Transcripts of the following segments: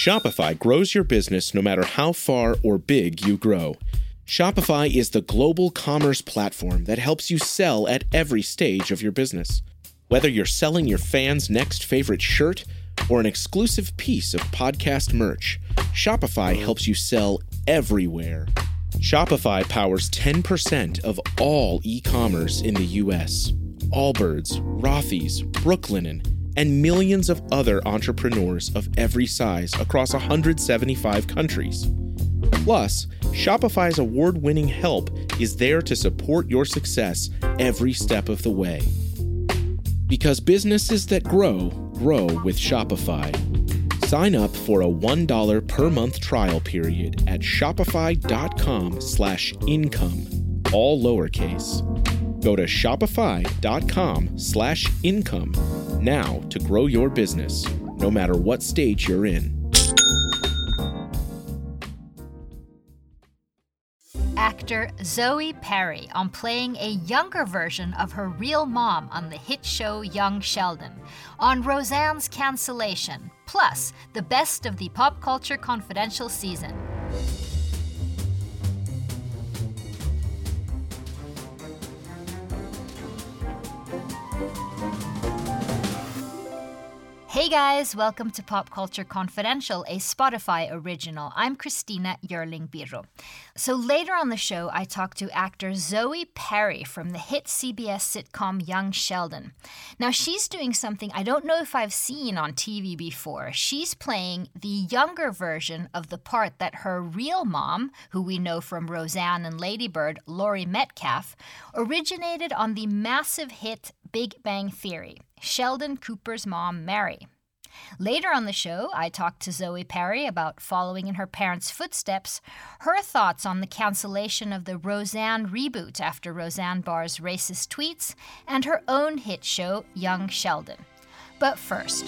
Shopify grows your business no matter how far or big you grow. Shopify is the global commerce platform that helps you sell at every stage of your business. Whether you're selling your fans' next favorite shirt or an exclusive piece of podcast merch, Shopify helps you sell everywhere. Shopify powers 10% of all e-commerce in the U.S. Allbirds, Rothy's, Brooklinen, and millions of other entrepreneurs of every size across 175 countries. Plus, Shopify's award-winning help is there to support your success every step of the way. Because businesses that grow, grow with Shopify. Sign up for a $1 per month trial period at shopify.com/income, all lowercase. Go to shopify.com/income now to grow your business, no matter what stage you're in. Actor Zoe Perry on playing a younger version of her real mom on the hit show Young Sheldon, on Roseanne's cancellation, plus the best of the Pop Culture Confidential season. Hey guys, welcome to Pop Culture Confidential, a Spotify original. I'm Christina Yerling-Biro. So later on the show, I talked to actor Zoe Perry from the hit CBS sitcom Young Sheldon. Now she's doing something I don't know if I've seen on TV before. She's playing the younger version of the part that her real mom, who we know from Roseanne and Lady Bird, Laurie Metcalf, originated on the massive hit Big Bang Theory, Sheldon Cooper's mom, Mary. Later on the show, I talked to Zoe Perry about following in her parents' footsteps, her thoughts on the cancellation of the Roseanne reboot after Roseanne Barr's racist tweets, and her own hit show, Young Sheldon. But first,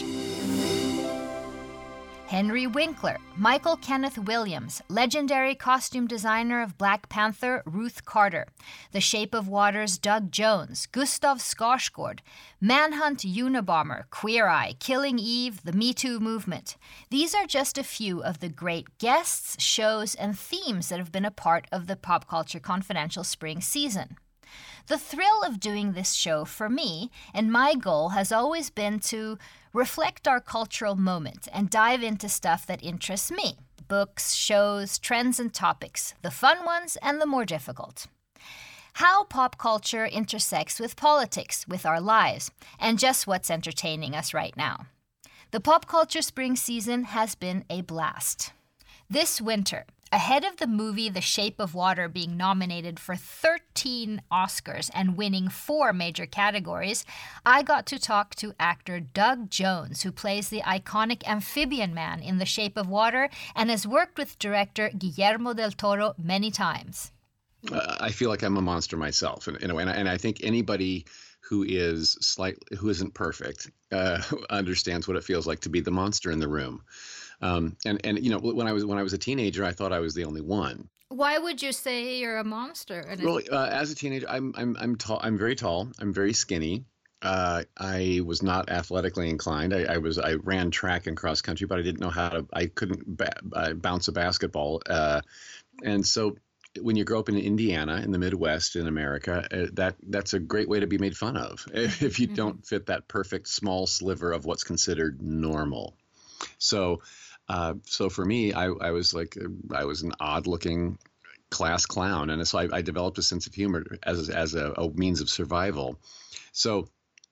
Henry Winkler, Michael Kenneth Williams, legendary costume designer of Black Panther Ruth Carter, The Shape of Water's Doug Jones, Gustav Skarsgård, Manhunt Unabomber, Queer Eye, Killing Eve, the Me Too movement. These are just a few of the great guests, shows, and themes that have been a part of the Pop Culture Confidential spring season. The thrill of doing this show for me, and my goal has always been to reflect our cultural moment and dive into stuff that interests me. Books, shows, trends, and topics, the fun ones and the more difficult. How pop culture intersects with politics, with our lives, and just what's entertaining us right now. The Pop Culture Spring season has been a blast. This winter, ahead of the movie The Shape of Water being nominated for 13 Oscars and winning 4 major categories, I got to talk to actor Doug Jones, who plays the iconic amphibian man in The Shape of Water and has worked with director Guillermo del Toro many times. I feel like I'm a monster myself, in a way, and I think anybody who isn't perfect understands what it feels like to be the monster in the room. And you know, when I was a teenager, I thought I was the only one. Why would you say you're a monster? Well, as a teenager, I'm tall. I'm very tall. I'm very skinny. I was not athletically inclined. I ran track and cross country, but I didn't know how to. I couldn't bounce a basketball. And so, when you grow up in Indiana, in the Midwest, in America, that's a great way to be made fun of if you don't fit that perfect small sliver of what's considered normal. So for me, I was an odd-looking class clown, and so I developed a sense of humor as a means of survival. So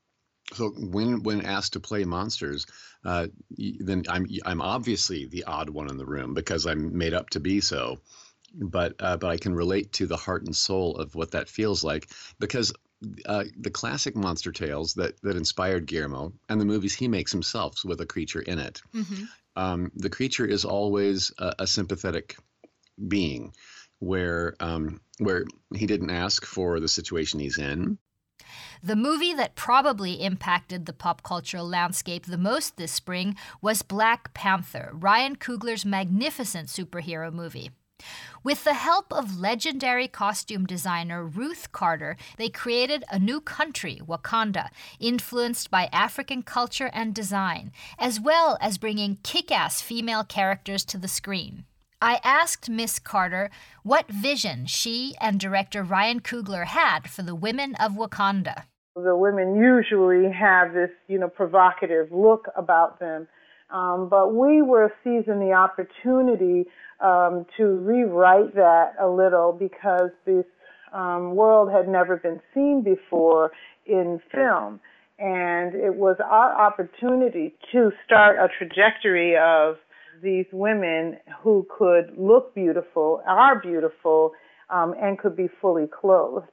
when asked to play monsters, then I'm obviously the odd one in the room because I'm made up to be so. But I can relate to the heart and soul of what that feels like because the classic monster tales that inspired Guillermo and the movies he makes himself with a creature in it. Mm-hmm. The creature is always a sympathetic being where he didn't ask for the situation he's in. The movie that probably impacted the pop cultural landscape the most this spring was Black Panther, Ryan Coogler's magnificent superhero movie. With the help of legendary costume designer Ruth Carter, they created a new country, Wakanda, influenced by African culture and design, as well as bringing kick-ass female characters to the screen. I asked Miss Carter what vision she and director Ryan Coogler had for the women of Wakanda. The women usually have this, provocative look about them, but we were seizing the opportunity to rewrite that a little because this world had never been seen before in film. And it was our opportunity to start a trajectory of these women who could look beautiful, are beautiful, and could be fully clothed.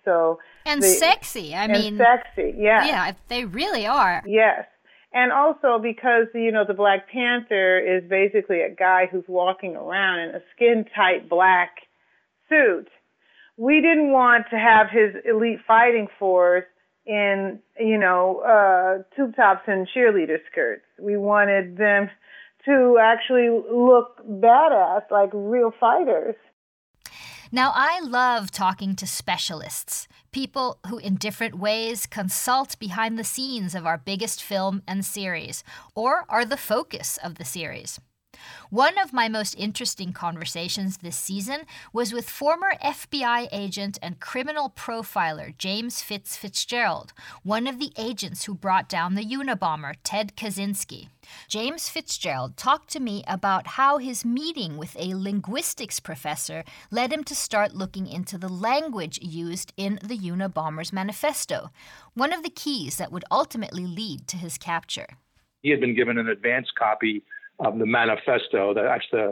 Sexy. And sexy, yeah. Yeah, they really are. Yes. And also because, the Black Panther is basically a guy who's walking around in a skin-tight black suit. We didn't want to have his elite fighting force in, tube tops and cheerleader skirts. We wanted them to actually look badass, like real fighters. Now, I love talking to specialists, people who in different ways consult behind the scenes of our biggest film and series, or are the focus of the series. One of my most interesting conversations this season was with former FBI agent and criminal profiler James Fitzgerald, one of the agents who brought down the Unabomber, Ted Kaczynski. James Fitzgerald talked to me about how his meeting with a linguistics professor led him to start looking into the language used in the Unabomber's manifesto, one of the keys that would ultimately lead to his capture. He had been given an advance copy of the manifesto. That's the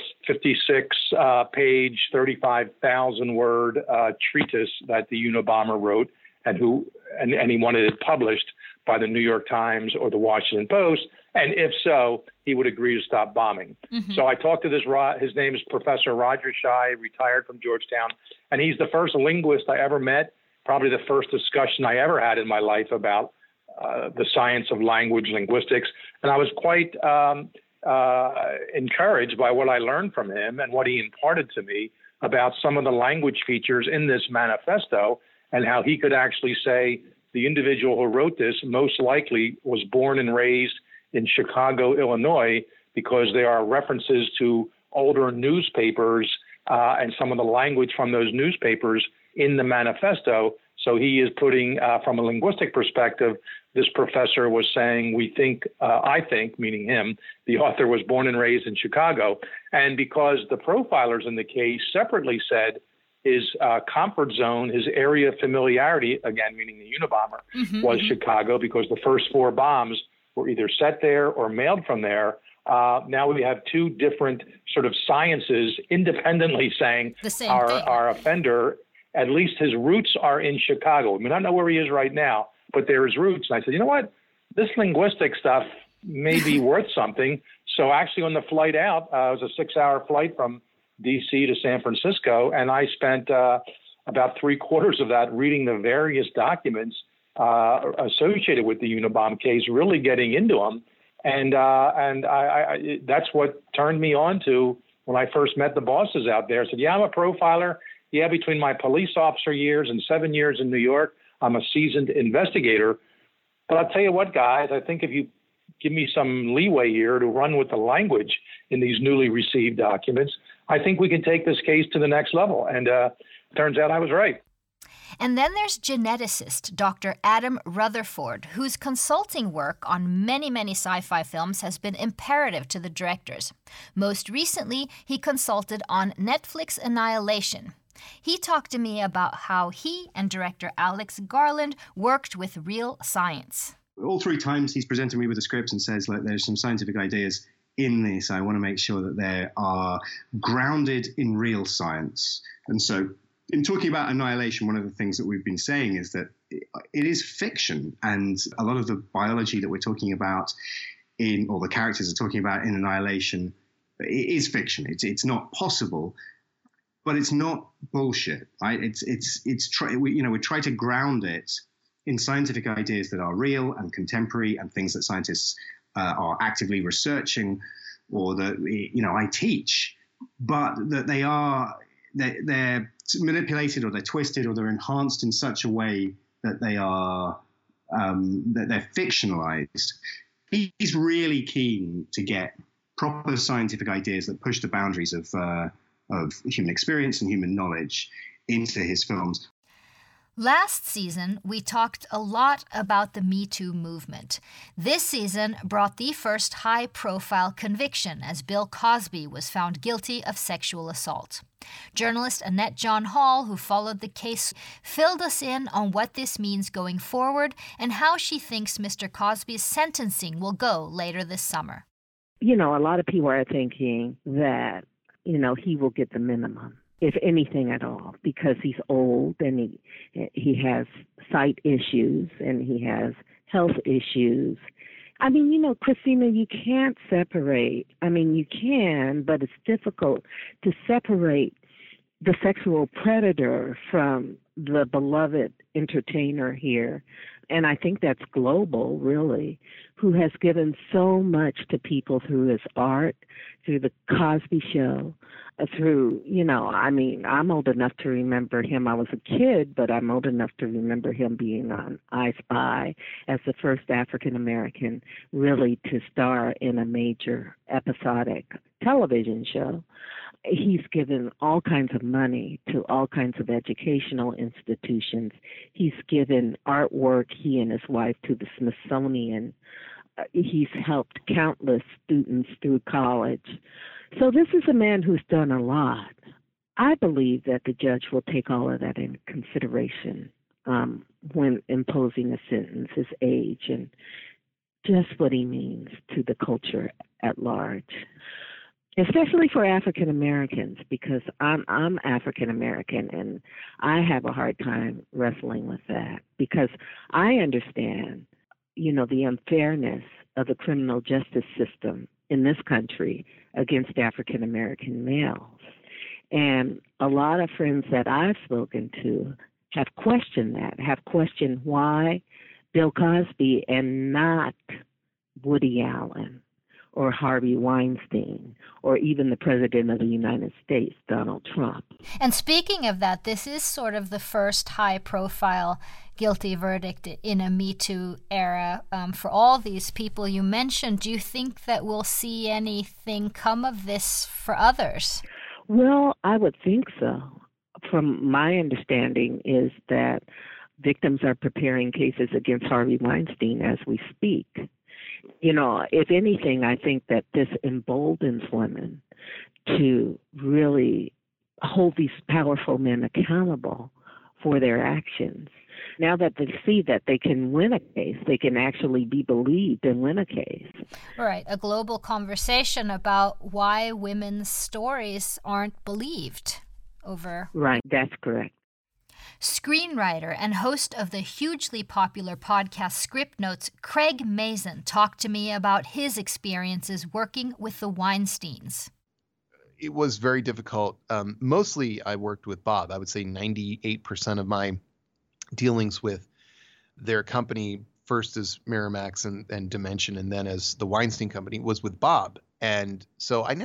56-page, 35,000-word treatise that the Unabomber wrote, and he wanted it published by the New York Times or the Washington Post, and if so, he would agree to stop bombing. Mm-hmm. So I talked to his name is Professor Roger Shai, retired from Georgetown, and he's the first linguist I ever met, probably the first discussion I ever had in my life about the science of language, linguistics, and I was quite encouraged by what I learned from him and what he imparted to me about some of the language features in this manifesto and how he could actually say the individual who wrote this most likely was born and raised in Chicago, Illinois, because there are references to older newspapers and some of the language from those newspapers in the manifesto. So he is putting, from a linguistic perspective, this professor was saying, I think, meaning him, the author was born and raised in Chicago. And because the profilers in the case separately said his comfort zone, his area of familiarity, again, meaning the Unabomber, was Chicago because the first 4 bombs were either set there or mailed from there. Now we have 2 different sort of sciences independently saying our offender, at least his roots are in Chicago. We may not know where he is right now, but there is roots. And I said, you know what? This linguistic stuff may be worth something. So actually on the flight out, it was a 6-hour flight from D.C. to San Francisco, and I spent about 3/4 of that reading the various documents associated with the Unabomber case, really getting into them. And I that's what turned me on to when I first met the bosses out there. I said, yeah, I'm a profiler. Yeah, between my police officer years and 7 years in New York, I'm a seasoned investigator. But I'll tell you what, guys, I think if you give me some leeway here to run with the language in these newly received documents, I think we can take this case to the next level. And turns out I was right. And then there's geneticist Dr. Adam Rutherford, whose consulting work on many, many sci-fi films has been imperative to the directors. Most recently, he consulted on Netflix Annihilation. He talked to me about how he and director Alex Garland worked with real science. All 3 times he's presented me with a script and says, look, there's some scientific ideas in this. I want to make sure that they are grounded in real science. And so in talking about Annihilation, one of the things that we've been saying is that it is fiction. And a lot of the biology that we're talking about or the characters are talking about in Annihilation, it is fiction. It's not possible. But it's not bullshit, right? We try to ground it in scientific ideas that are real and contemporary and things that scientists are actively researching or that I teach. but that they're manipulated or they're twisted or they're enhanced in such a way that they are that they're fictionalized. He's really keen to get proper scientific ideas that push the boundaries of human experience and human knowledge into his films. Last season, we talked a lot about the Me Too movement. This season brought the first high-profile conviction as Bill Cosby was found guilty of sexual assault. Journalist Annette John Hall, who followed the case, filled us in on what this means going forward and how she thinks Mr. Cosby's sentencing will go later this summer. A lot of people are thinking that, he will get the minimum, if anything at all, because he's old and he has sight issues and he has health issues. Christina, you can't separate. You can, but it's difficult to separate the sexual predator from the beloved entertainer here. And I think that's global, really, who has given so much to people through his art, through the Cosby Show, through, I'm old enough to remember him. I was a kid, but I'm old enough to remember him being on I Spy as the first African-American really to star in a major episodic television show. He's given all kinds of money to all kinds of educational institutions. He's given artwork, he and his wife, to the Smithsonian. He's helped countless students through college. So this is a man who's done a lot. I believe that the judge will take all of that into consideration when imposing a sentence, his age, and just what he means to the culture at large. Especially for African Americans, because I'm African American and I have a hard time wrestling with that because I understand, the unfairness of the criminal justice system in this country against African American males. And a lot of friends that I've spoken to have questioned that, have questioned why Bill Cosby and not Woody Allen or Harvey Weinstein, or even the President of the United States, Donald Trump. And speaking of that, this is sort of the first high-profile guilty verdict in a Me Too era for all these people you mentioned. Do you think that we'll see anything come of this for others? Well, I would think so. From my understanding is that victims are preparing cases against Harvey Weinstein as we speak. If anything, I think that this emboldens women to really hold these powerful men accountable for their actions. Now that they see that they can win a case, they can actually be believed and win a case. Right, a global conversation about why women's stories aren't believed over. Right, that's correct. Screenwriter and host of the hugely popular podcast Script Notes, Craig Mazin, talked to me about his experiences working with the Weinsteins. It was very difficult. Mostly I worked with Bob. I would say 98% of my dealings with their company, first as Miramax and Dimension, and then as the Weinstein Company, was with Bob. And so I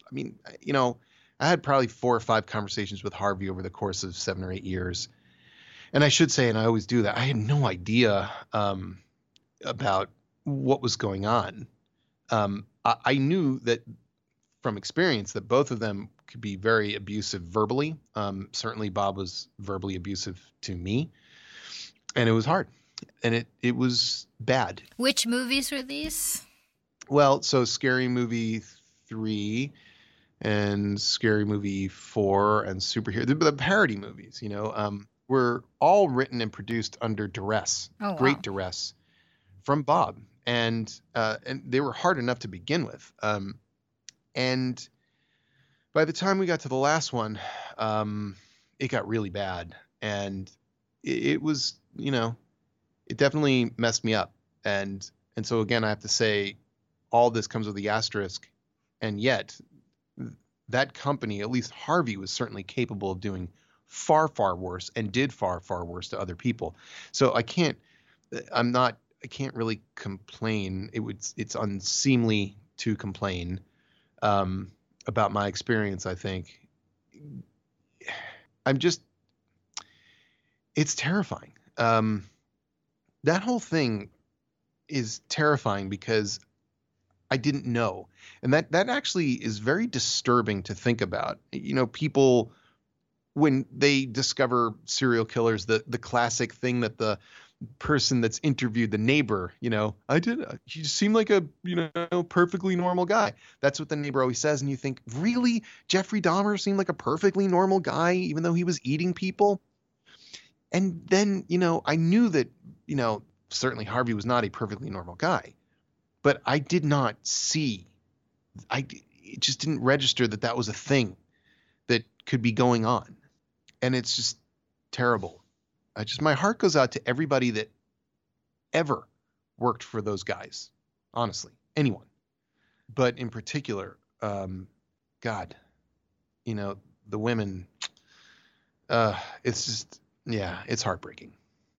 had probably 4 or 5 conversations with Harvey over the course of 7 or 8 years. And I should say, and I always do that, I had no idea about what was going on. I knew that from experience that both of them could be very abusive verbally. Certainly Bob was verbally abusive to me. And it was hard. And it was bad. Which movies were these? Well, so Scary Movie 3 and Scary Movie 4 and Superhero, the parody movies, were all written and produced under duress, great duress from Bob. And they were hard enough to begin with. And by the time we got to the last one, it got really bad. And it was, it definitely messed me up. And so again, I have to say all this comes with the asterisk. And yet that company, at least Harvey, was certainly capable of doing far, far worse and did far, far worse to other people. So I can't really complain. It's unseemly to complain about my experience, I think. It's terrifying. That whole thing is terrifying because I didn't know. And that actually is very disturbing to think about. You know, people, when they discover serial killers, the classic thing that the person that's interviewed, the neighbor, he seemed like a, perfectly normal guy. That's what the neighbor always says. And you think, really? Jeffrey Dahmer seemed like a perfectly normal guy, even though he was eating people? And then, I knew that, certainly Harvey was not a perfectly normal guy, but I did not see, it just didn't register that was a thing that could be going on. And it's just terrible. My heart goes out to everybody that ever worked for those guys. Honestly, anyone. But in particular, God, the women, it's just, it's heartbreaking.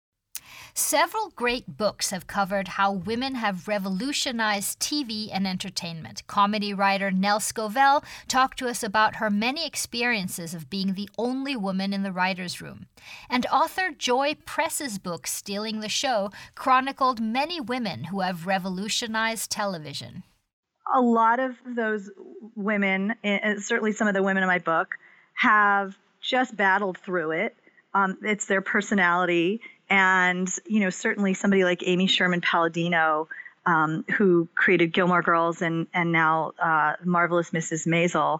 Several great books have covered how women have revolutionized TV and entertainment. Comedy writer Nell Scovell talked to us about her many experiences of being the only woman in the writer's room. And author Joy Press's book, Stealing the Show, chronicled many women who have revolutionized television. A lot of those women, certainly some of the women in my book, have just battled through it. It's their personality. And, certainly somebody like Amy Sherman Palladino, who created Gilmore Girls and now Marvelous Mrs. Maisel,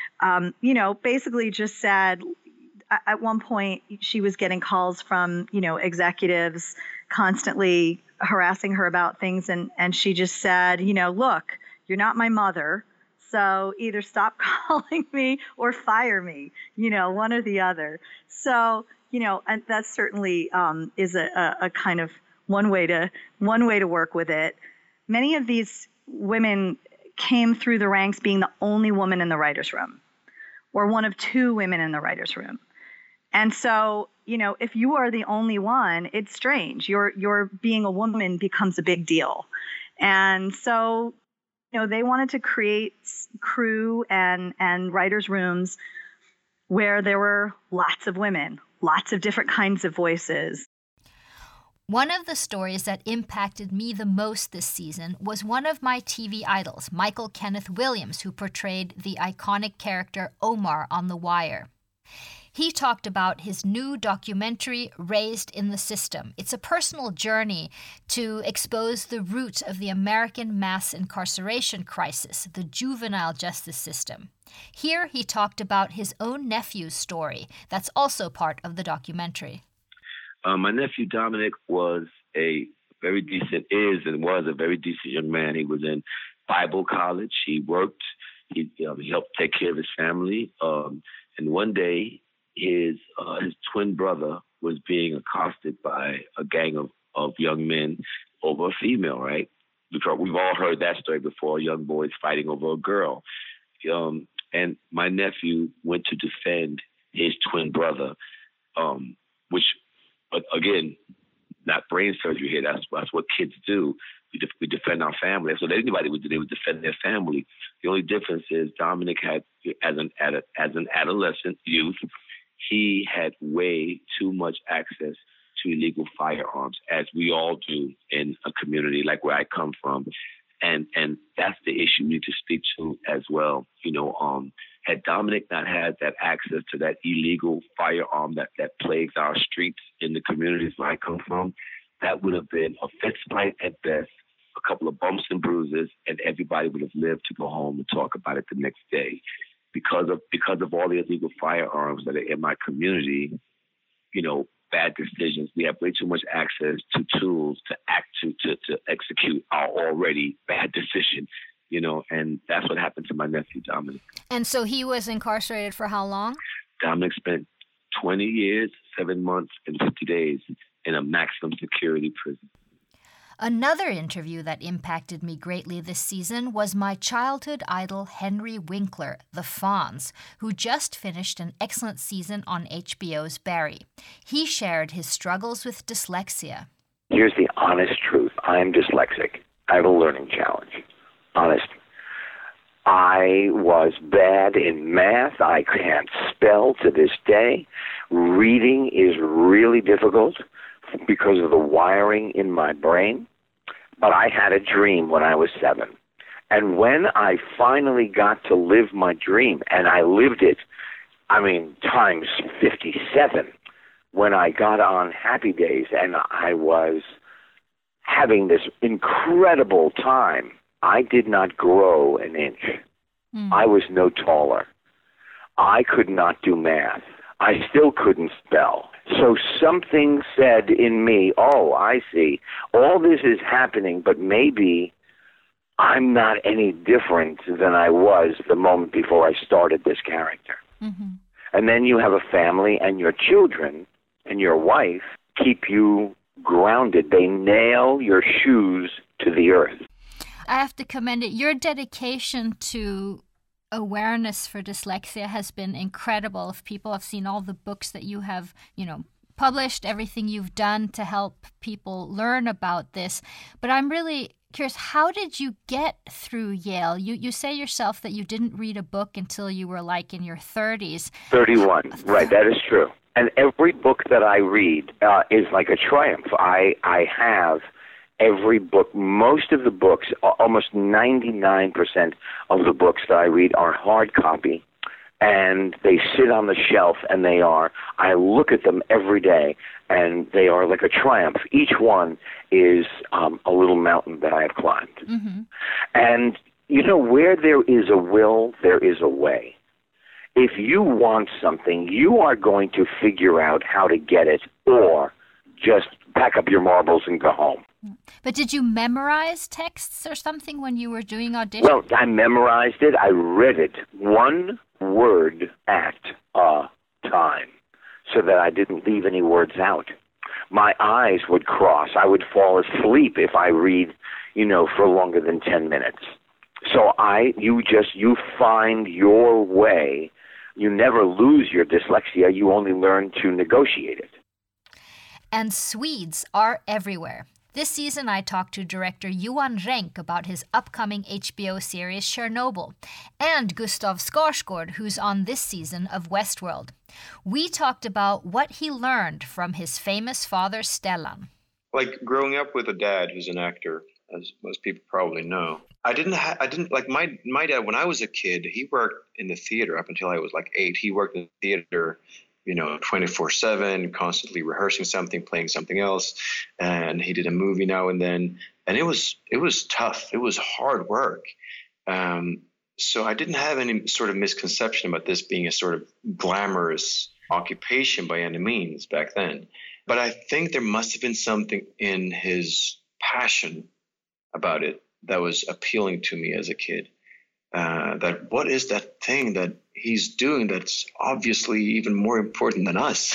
basically just said at one point she was getting calls from, executives constantly harassing her about things. And she just said, look, you're not my mother. So either stop calling me or fire me, one or the other. So, and that certainly is a kind of one way to work with it. Many of these women came through the ranks being the only woman in the writer's room, or one of two women in the writer's room. And so, if you are the only one, it's strange. Your being a woman becomes a big deal. And so, they wanted to create crew and writers' rooms where there were lots of women, lots of different kinds of voices. One of the stories that impacted me the most this season was one of my TV idols, Michael Kenneth Williams, who portrayed the iconic character Omar on The Wire. He talked about his new documentary, Raised in the System. It's a personal journey to expose the root of the American mass incarceration crisis, the juvenile justice system. Here he talked about his own nephew's story. That's also part of the documentary. My nephew Dominic was a very decent young man. He was in Bible college. He worked. He helped take care of his family. And one day, his twin brother was being accosted by a gang of young men over a female, right? Because we've all heard that story before, young boys fighting over a girl. And my nephew went to defend his twin brother, which, again, not brain surgery here. That's what kids do. We defend our family. That's what anybody would do. They would defend their family. The only difference is Dominic had, as an adolescent youth, he had way too much access to illegal firearms, as we all do in a community like where I come from. And that's the issue we need to speak to as well. Had Dominic not had that access to that illegal firearm that plagues our streets in the communities where I come from, that would have been a fist fight at best, a couple of bumps and bruises, and everybody would have lived to go home and talk about it the next day. Because of all the illegal firearms that are in my community, bad decisions. We have way too much access to tools to execute our already bad decision, and that's what happened to my nephew, Dominic. And so he was incarcerated for how long? Dominic spent 20 years, 7 months, and 50 days in a maximum security prison. Another interview that impacted me greatly this season was my childhood idol Henry Winkler, the Fonz, who just finished an excellent season on HBO's Barry. He shared his struggles with dyslexia. Here's the honest truth. I am dyslexic. I have a learning challenge. Honest. I I was bad in math. I can't spell to this day. Reading is really difficult because of the wiring in my brain. But I had a dream when I was 7. And when I finally got to live my dream, and I lived it, times 57, when I got on Happy Days and I was having this incredible time, I did not grow an inch. I was no taller. I could not do math. I still couldn't spell. So something said in me, oh, I see. All this is happening, but maybe I'm not any different than I was the moment before I started this character. Mm-hmm. And then you have a family, and your children and your wife keep you grounded. They nail your shoes to the earth. I have to commend it. Your dedication to awareness for dyslexia has been incredible. If people have seen all the books that you have, published, everything you've done to help people learn about this. But I'm really curious, how did you get through Yale? You say yourself that you didn't read a book until you were in your 30s. 31, right, that is true. And every book that I read is like a triumph. I have every book, most of the books, almost 99% of the books that I read are hard copy, and they sit on the shelf, and I look at them every day, and they are like a triumph. Each one is a little mountain that I have climbed. Mm-hmm. And, where there is a will, there is a way. If you want something, you are going to figure out how to get it, or just pack up your marbles and go home. But did you memorize texts or something when you were doing auditions? Well, I memorized it. I read it one word at a time so that I didn't leave any words out. My eyes would cross. I would fall asleep if I read, for longer than 10 minutes. So you find your way. You never lose your dyslexia. You only learn to negotiate it. And Swedes are everywhere. This season, I talked to director Johan Renck about his upcoming HBO series Chernobyl, and Gustav Skarsgård, who's on this season of Westworld. We talked about what he learned from his famous father, Stellan. Growing up with a dad who's an actor, as most people probably know, I didn't my dad, when I was a kid, he worked in the theater up until I was 8. He worked in the theater 24/7, constantly rehearsing something, playing something else. And he did a movie now and then. And it was tough. It was hard work. So I didn't have any sort of misconception about this being a sort of glamorous occupation by any means back then. But I think there must have been something in his passion about it that was appealing to me as a kid. That what is that thing that he's doing that's obviously even more important than us,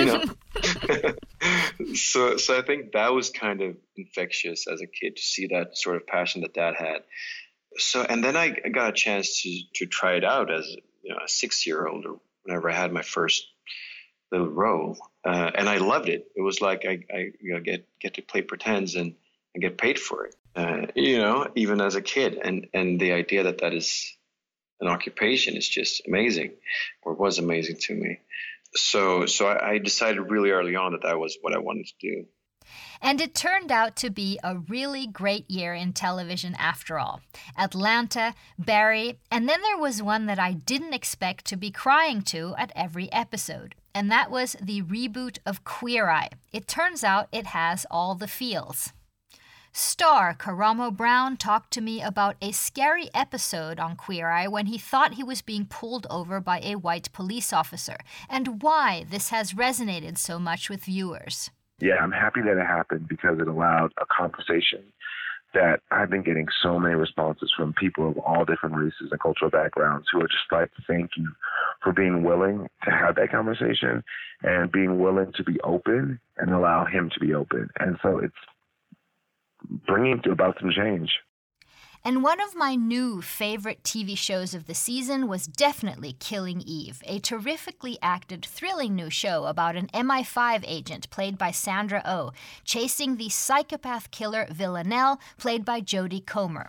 So I think that was kind of infectious as a kid to see that sort of passion that Dad had. So, and then I got a chance to try it out as a 6-year-old or whenever I had my first little role, and I loved it. It was like I get to play pretends and get paid for it. Even as a kid, and the idea that is an occupation is just amazing, or was amazing to me. So I decided really early on that was what I wanted to do. And it turned out to be a really great year in television after all. Atlanta, Barry, and then there was one that I didn't expect to be crying to at every episode. And that was the reboot of Queer Eye. It turns out it has all the feels. Star Karamo Brown talked to me about a scary episode on Queer Eye when he thought he was being pulled over by a white police officer, and why this has resonated so much with viewers. Yeah, I'm happy that it happened because it allowed a conversation that I've been getting so many responses from people of all different races and cultural backgrounds who are just like, thank you for being willing to have that conversation and being willing to be open and allow him to be open. And so it's bringing about some change. And one of my new favorite TV shows of the season was definitely Killing Eve, a terrifically acted, thrilling new show about an MI5 agent played by Sandra Oh, chasing the psychopath killer Villanelle, played by Jodie Comer.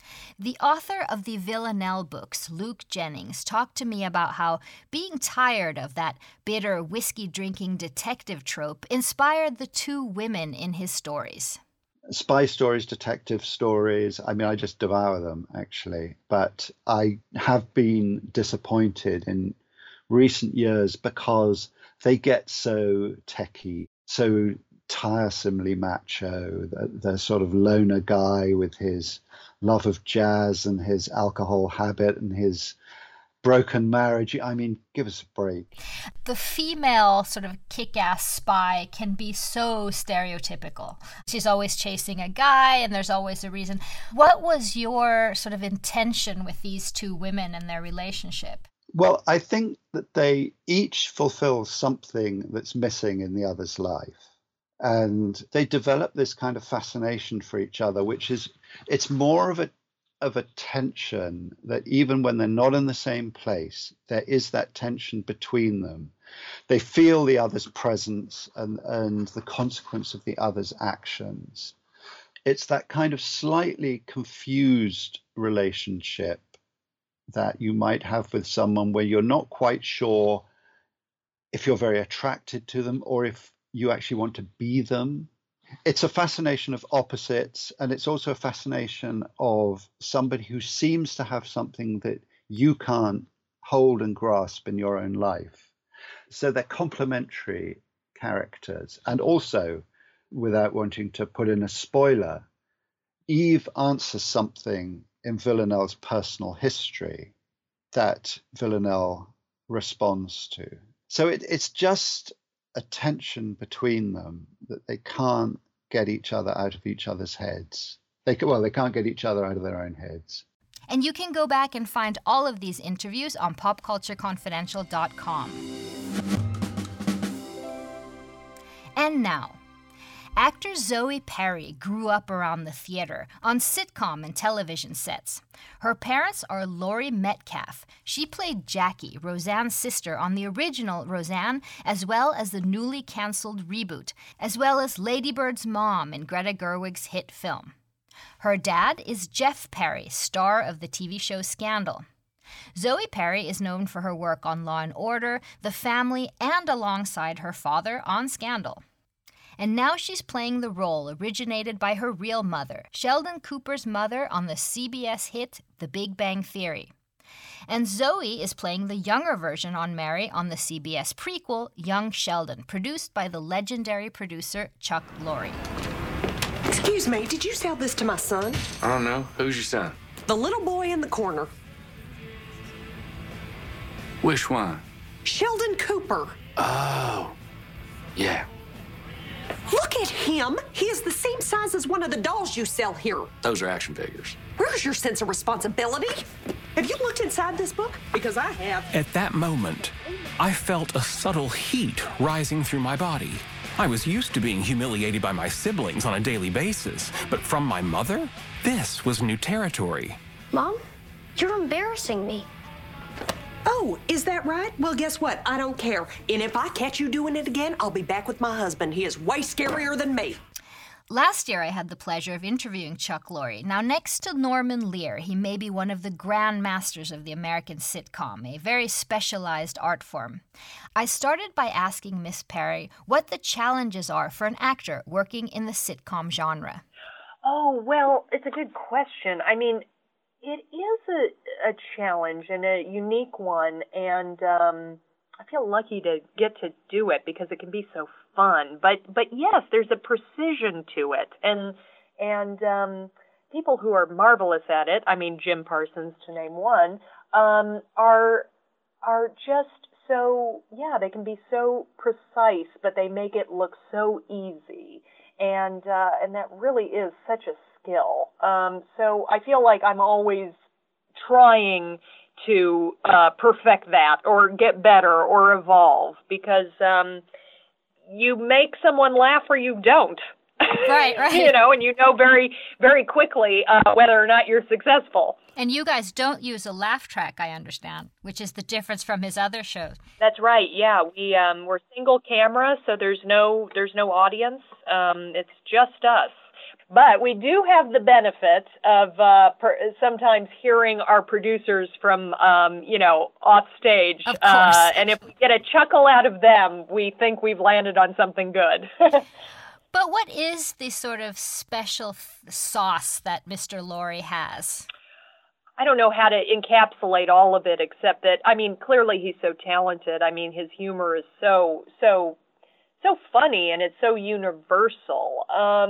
The author of the Villanelle books, Luke Jennings, talked to me about how being tired of that bitter, whiskey-drinking detective trope inspired the two women in his stories. Spy stories, detective stories, I mean, I just devour them, actually. But I have been disappointed in recent years because they get so techie, so tiresomely macho. The sort of loner guy with his love of jazz and his alcohol habit and his broken marriage. I mean, give us a break. The female sort of kick-ass spy can be so stereotypical. She's always chasing a guy and there's always a reason. What was your sort of intention with these two women and their relationship? Well, I think that they each fulfill something that's missing in the other's life. And they develop this kind of fascination for each other, which is, it's more of a tension that even when they're not in the same place, there is that tension between them. They feel the other's presence and the consequence of the other's actions. It's that kind of slightly confused relationship that you might have with someone where you're not quite sure if you're very attracted to them or if you actually want to be them. It's a fascination of opposites, and it's also a fascination of somebody who seems to have something that you can't hold and grasp in your own life. So they're complementary characters. And also, without wanting to put in a spoiler, Eve answers something in Villanelle's personal history that Villanelle responds to. So it's just a tension between them that they can't get each other out of each other's heads. They can't get each other out of their own heads. And you can go back and find all of these interviews on popcultureconfidential.com. And now, actor Zoe Perry grew up around the theater, on sitcom and television sets. Her parents are Laurie Metcalf. She played Jackie, Roseanne's sister, on the original Roseanne, as well as the newly canceled reboot, as well as Lady Bird's mom in Greta Gerwig's hit film. Her dad is Jeff Perry, star of the TV show Scandal. Zoe Perry is known for her work on Law & Order, The Family, and alongside her father on Scandal. And now she's playing the role originated by her real mother, Sheldon Cooper's mother on the CBS hit The Big Bang Theory. And Zoe is playing the younger version on Mary on the CBS prequel, Young Sheldon, produced by the legendary producer Chuck Lorre. Excuse me, did you sell this to my son? I don't know. Who's your son? The little boy in the corner. Which one? Sheldon Cooper. Oh, yeah. Look at him. He is the same size as one of the dolls you sell here. Those are action figures. Where's your sense of responsibility? Have you looked inside this book? Because I have. At that moment, I felt a subtle heat rising through my body. I was used to being humiliated by my siblings on a daily basis, but from my mother, this was new territory. Mom, you're embarrassing me. Oh, is that right? Well, guess what? I don't care. And if I catch you doing it again, I'll be back with my husband. He is way scarier than me. Last year, I had the pleasure of interviewing Chuck Lorre. Now, next to Norman Lear, he may be one of the grand masters of the American sitcom, a very specialized art form. I started by asking Miss Perry what the challenges are for an actor working in the sitcom genre. Oh, well, it's a good question. I mean, it is a challenge and a unique one, and I feel lucky to get to do it because it can be so fun. But yes, there's a precision to it, and people who are marvelous at it, I mean Jim Parsons to name one, are just so, yeah, they can be so precise, but they make it look so easy, and that really is such a skill. So I feel like I'm always trying to perfect that or get better or evolve because you make someone laugh or you don't. Right. You know, and you know very, very quickly whether or not you're successful. And you guys don't use a laugh track, I understand, which is the difference from his other shows. That's right. Yeah, we're single camera, so there's no audience. It's just us. But we do have the benefit of sometimes hearing our producers from, off stage. Of course. And if we get a chuckle out of them, we think we've landed on something good. But what is the sort of special sauce that Mr. Lorre has? I don't know how to encapsulate all of it, except that, clearly he's so talented. His humor is so funny, and it's so universal.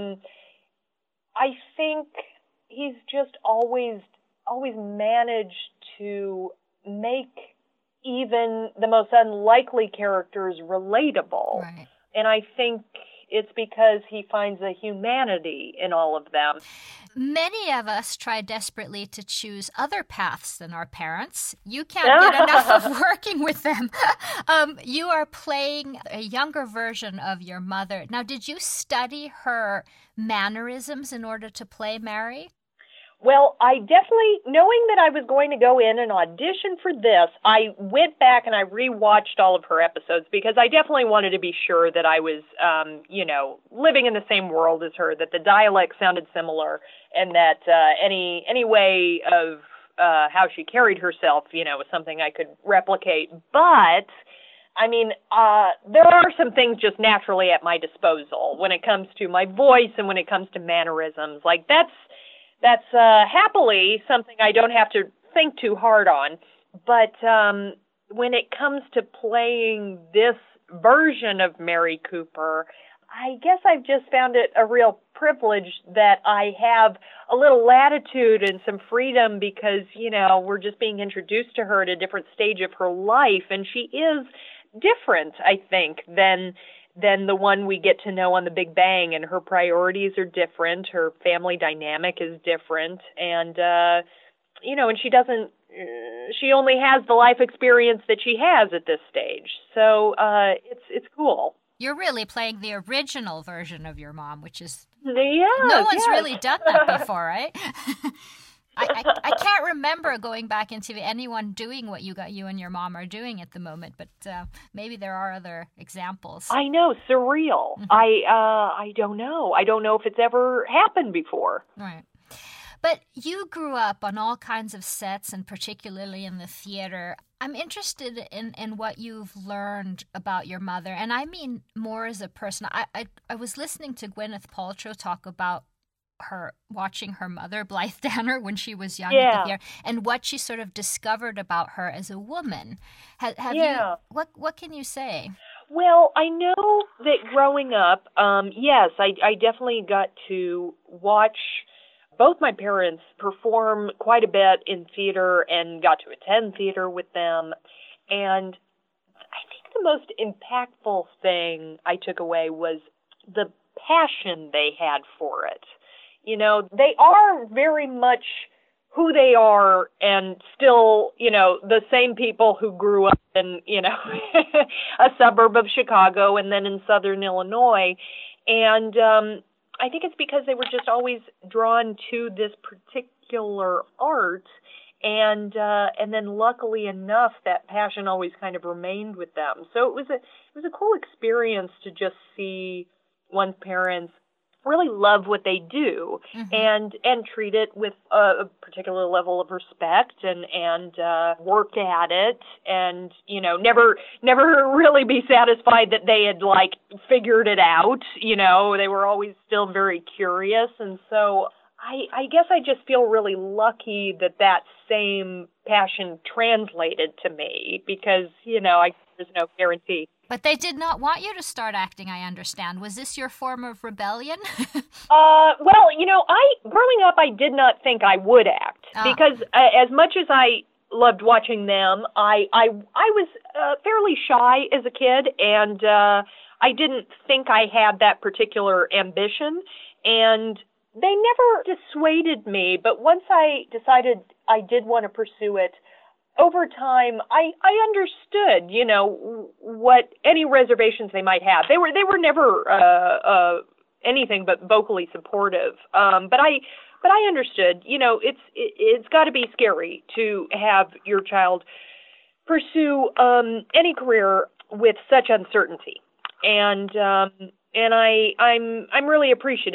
I think he's just always managed to make even the most unlikely characters relatable. Right. And I think it's because he finds a humanity in all of them. Many of us try desperately to choose other paths than our parents. You can't get enough of working with them. You are playing a younger version of your mother. Now, did you study her mannerisms in order to play Mary? Well, I definitely, knowing that I was going to go in and audition for this, I went back and I rewatched all of her episodes because I definitely wanted to be sure that I was, living in the same world as her, that the dialect sounded similar, and that any way of how she carried herself, was something I could replicate. But there are some things just naturally at my disposal when it comes to my voice and when it comes to mannerisms. Like that's happily something I don't have to think too hard on. But when it comes to playing this version of Mary Cooper, I guess I've just found it a real privilege that I have a little latitude and some freedom because, we're just being introduced to her at a different stage of her life. And she is different, I think, than the one we get to know on The Big Bang, and her priorities are different. Her family dynamic is different, and and she only has the life experience that she has at this stage. So it's cool. You're really playing the original version of your mom, which is no one's really done that before, right? I can't remember going back into anyone doing what you and your mom are doing at the moment, but maybe there are other examples. I know, surreal. Mm-hmm. I don't know. I don't know if it's ever happened before. Right. But you grew up on all kinds of sets, and particularly in the theater. I'm interested in what you've learned about your mother, and I mean more as a person. I was listening to Gwyneth Paltrow talk about her watching her mother, Blythe Danner, when she was young at the theater, and what she sort of discovered about her as a woman. Have you? What can you say? Well, I know that growing up, yes, I definitely got to watch both my parents perform quite a bit in theater and got to attend theater with them. And I think the most impactful thing I took away was the passion they had for it. They are very much who they are, and still, the same people who grew up in, a suburb of Chicago and then in southern Illinois. And I think it's because they were just always drawn to this particular art, and then luckily enough, that passion always kind of remained with them. So it was a cool experience to just see one's parents really love what they do, mm-hmm. and treat it with a particular level of respect and work at it, and never really be satisfied that they had figured it out. They were always still very curious, and so I guess I just feel really lucky that same passion translated to me, because there's no guarantee. But they did not want you to start acting, I understand. Was this your form of rebellion? Well, growing up, I did not think I would act, because as much as I loved watching them, I was fairly shy as a kid, and I didn't think I had that particular ambition, and they never dissuaded me. But once I decided I did want to pursue it, over time, I understood, what any reservations they might have. They were never anything but vocally supportive. But I understood, it's got to be scary to have your child pursue any career with such uncertainty. And I'm really appreciative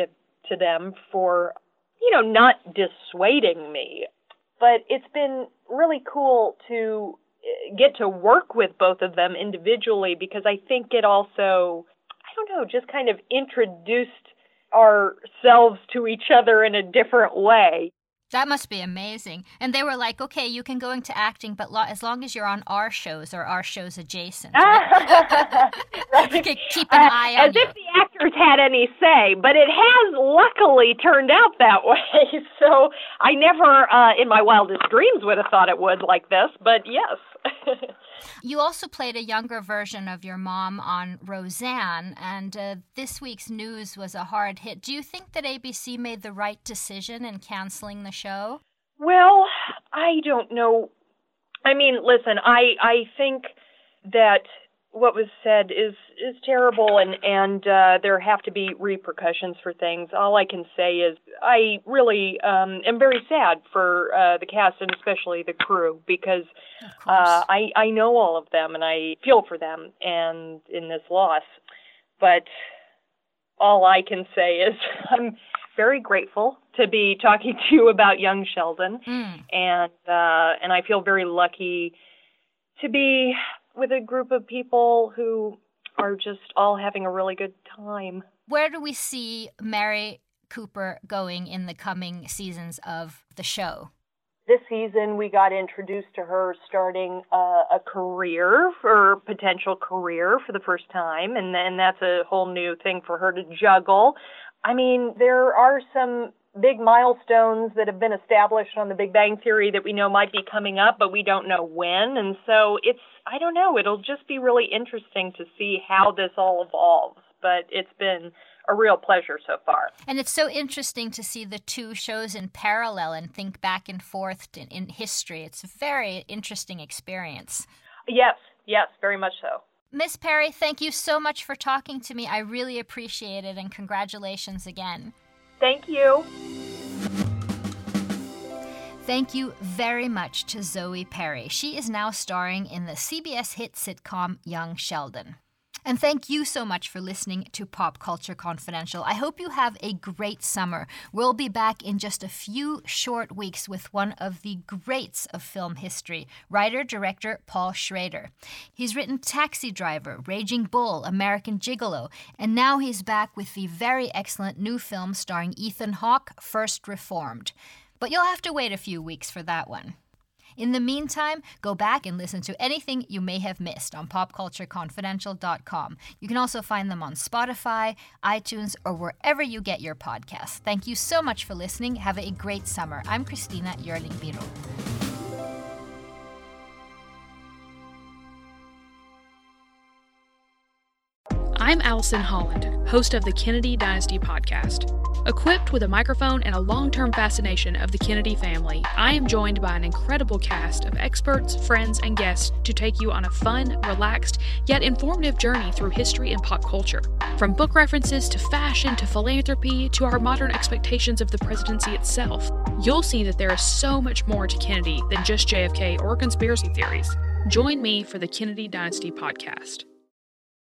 to them for, not dissuading me. But it's been really cool to get to work with both of them individually, because I think it also, just kind of introduced ourselves to each other in a different way. That must be amazing. And they were like, okay, you can go into acting, but as long as you're on our shows or our shows adjacent. Right? Okay, keep an eye on as if the actors had any say, but it has luckily turned out that way. So I never, in my wildest dreams, would have thought it would like this, but yes. You also played a younger version of your mom on Roseanne, and this week's news was a hard hit. Do you think that ABC made the right decision in canceling the show? Well, I don't know. I mean, listen, I think that what was said is terrible, and there have to be repercussions for things. All I can say is I really am very sad for the cast and especially the crew, because I know all of them and I feel for them and in this loss. But all I can say is I'm very grateful to be talking to you about young Sheldon, and I feel very lucky to be with a group of people who are just all having a really good time. Where do we see Mary Cooper going in the coming seasons of the show? This season, we got introduced to her starting a career, or potential career, for the first time, and that's a whole new thing for her to juggle. I mean, there are some big milestones that have been established on the Big Bang Theory that we know might be coming up, but we don't know when. And so I don't know, it'll just be really interesting to see how this all evolves. But it's been a real pleasure so far. And it's so interesting to see the two shows in parallel and think back and forth in history. It's a very interesting experience. Yes, very much so. Miss Perry, thank you so much for talking to me. I really appreciate it, and congratulations again. Thank you. Thank you very much to Zoe Perry. She is now starring in the CBS hit sitcom Young Sheldon. And thank you so much for listening to Pop Culture Confidential. I hope you have a great summer. We'll be back in just a few short weeks with one of the greats of film history, writer-director Paul Schrader. He's written Taxi Driver, Raging Bull, American Gigolo, and now he's back with the very excellent new film starring Ethan Hawke, First Reformed. But you'll have to wait a few weeks for that one. In the meantime, go back and listen to anything you may have missed on popcultureconfidential.com. You can also find them on Spotify, iTunes, or wherever you get your podcasts. Thank you so much for listening. Have a great summer. I'm Christina Yerling-Biro. I'm Allison Holland, host of the Kennedy Dynasty podcast. Equipped with a microphone and a long-term fascination of the Kennedy family, I am joined by an incredible cast of experts, friends, and guests to take you on a fun, relaxed, yet informative journey through history and pop culture. From book references to fashion to philanthropy to our modern expectations of the presidency itself, you'll see that there is so much more to Kennedy than just JFK or conspiracy theories. Join me for the Kennedy Dynasty podcast.